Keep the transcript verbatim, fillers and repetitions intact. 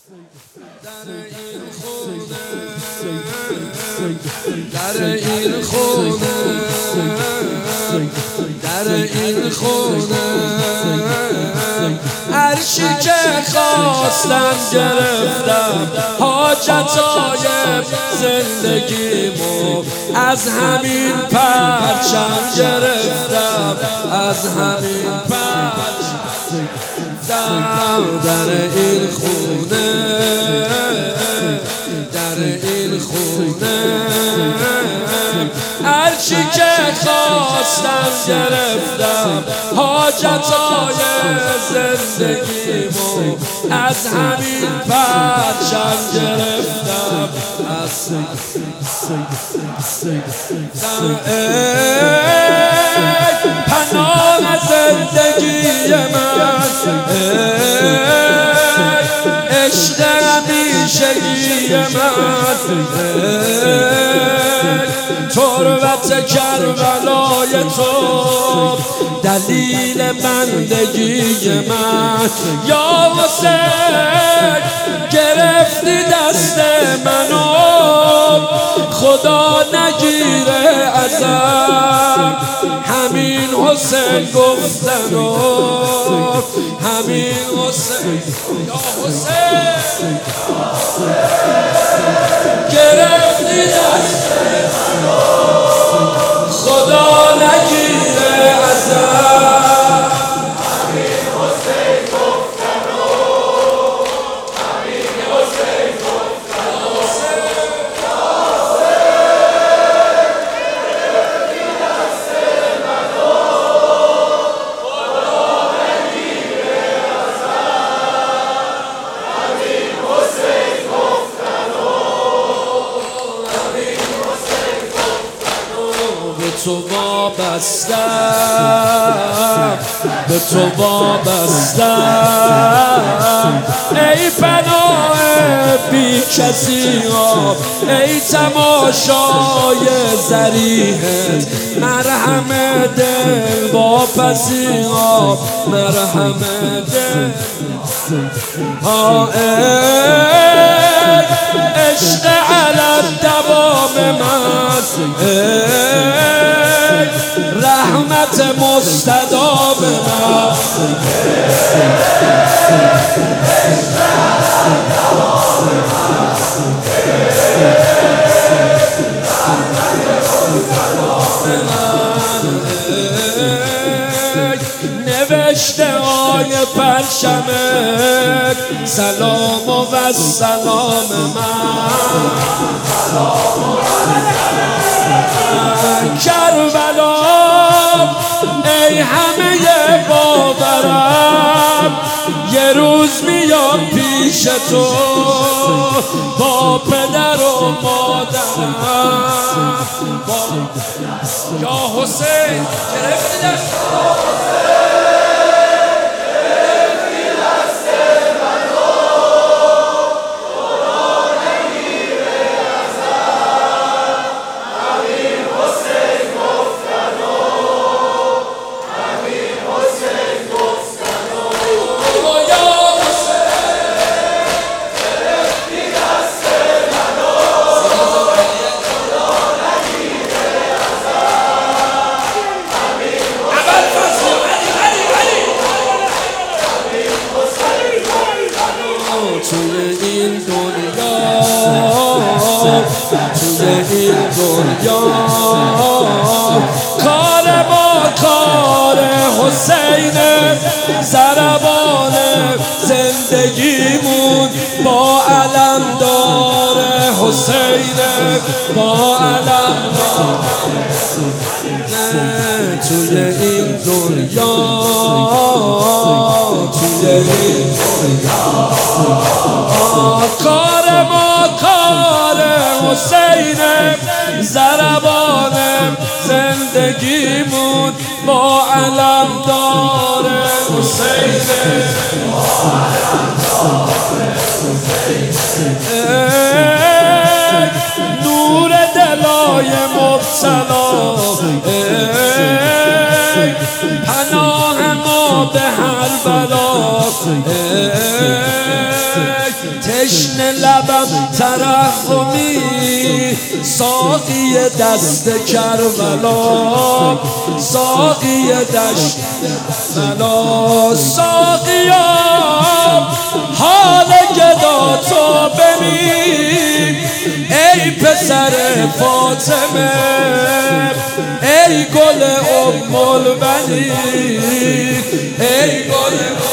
در این خونه در این خونه در این خونه هرچی که خواستم گرفتم، حاجتای زندگیمو از همین پرچم گرفتم، از همین پرچم در این خونه در این خونه هرچی که خواستم گرفتم، حاجتای زندگیمو از همین پرچم گرفتم، از پناه زندگی من، عشق همیشگی من، تربت کربلای تو دلیل بندگی من. یا حسین گرفتی دست منو، خدا نگیره ازم، همین حسین گفتنو، همین حسین. یا حسین گرفتی دست منو، خدا نگیره ازم، همین حسین گفتنو، همین حسین گفتنو. گرفتی دست منو، خدا نگیره ازم، همین حسین گفتنو، همین حسین گفتنو. به تو وابستم، به تو وابستم، ای پناه بی کسی ها، ای تماشای ضریحت، مرهم دل واپسی ها، مرهم دل ها، ای عشق علم دوام من، ای رحمت مستدام من، نوشته های پرچمت سلام و سلام من، کربلا ای همه باورم، یه روز میام پیش تو با پدر و مادرم. یا حسین گرفتی دست توی این دنیا، توی این دنیا کار ما کار حسینه، ضربان زندگیمون با علم داره حسینه، با علم داره. توی این دنیا، توی این دنیا کار ما کار حسینه، ضربان زندگیمون با علم داره حسینه، با علم داره حسینه. نور دلای مبتلا، پناه ما به هر بلا، تشنه لبم ترحمی ساقی دست کربلا ساقی دشت بلا ساقیام حال گدا تو ببین ای پسر فاطمه ای گل ام البنین ای گل